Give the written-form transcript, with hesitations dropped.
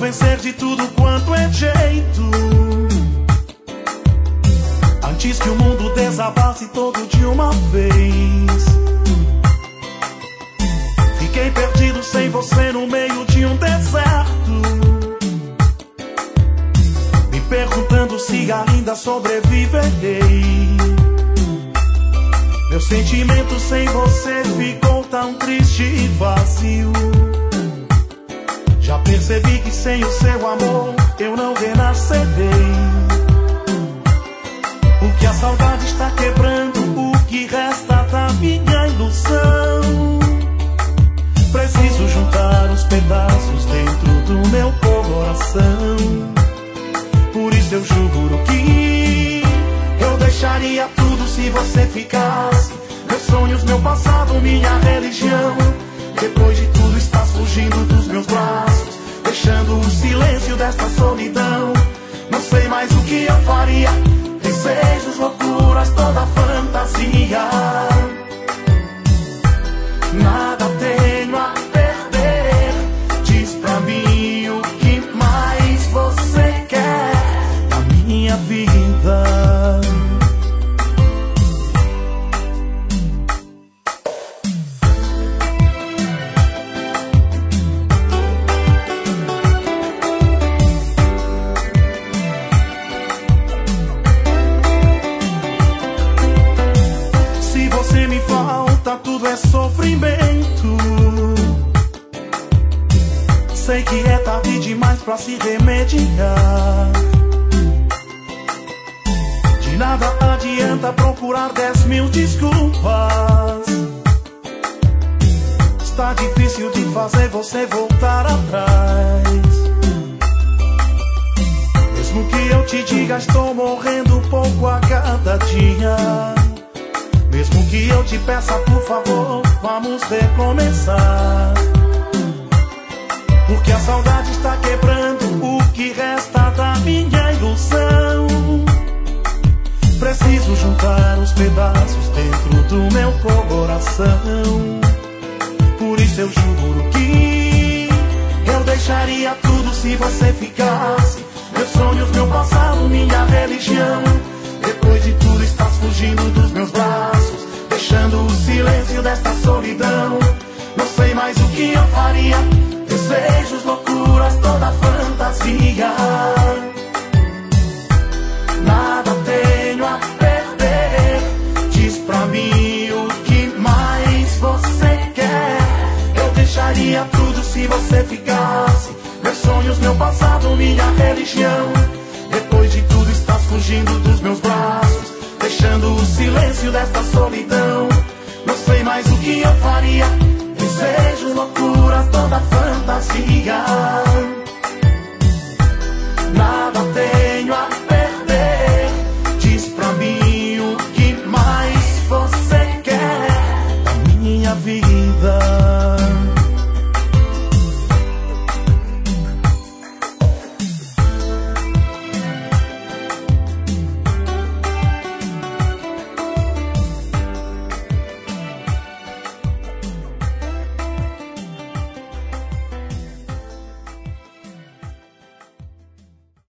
vencer de tudo quanto é jeito, antes que o mundo desabasse todo de uma vez. Fiquei perdido sem você no meio de um deserto, me perguntando se ainda sobreviverei. Meu sentimento sem você ficou tão triste e vazio. Já percebi que sem o seu amor eu não renascerei, porque a saudade está quebrando o que resta da minha ilusão. Preciso juntar os pedaços dentro do meu coração. Por isso eu juro que eu deixaria tudo se você ficasse. Meus sonhos, meu passado, minha religião. Depois de tudo estás fugindo dos meus braços, deixando o silêncio desta solidão. Não sei mais o que eu faria. Desejos, loucuras, toda fantasia. Nada tenho a perder. Diz pra mim o que mais você quer da minha vida. Se você me falta, tudo é sofrimento. Sei que é tarde demais pra se remediar. De nada adianta procurar 10.000 desculpas. Está difícil de fazer você voltar atrás. Mesmo que eu te diga, estou morrendo pouco a cada dia. Mesmo que eu te peça, por favor, vamos recomeçar. Porque a saudade está quebrando o que resta da minha ilusão. Preciso juntar os pedaços dentro do meu coração. Por isso eu juro que eu deixaria tudo se você ficasse. Meus sonhos, meu passado, minha religião. Depois de tudo estás fugindo dos meus braços, deixando o silêncio desta solidão. Não sei mais o que eu faria. Desejos, loucuras, toda fantasia. Nada tenho a perder. Diz pra mim o que mais você quer. Eu deixaria tudo se você ficasse. Meus sonhos, meu passado, minha religião. Depois de tudo estás fugindo dos meus braços, deixando o silêncio desta solidão. Não sei mais o que eu faria. Desejos, loucuras, toda fantasia.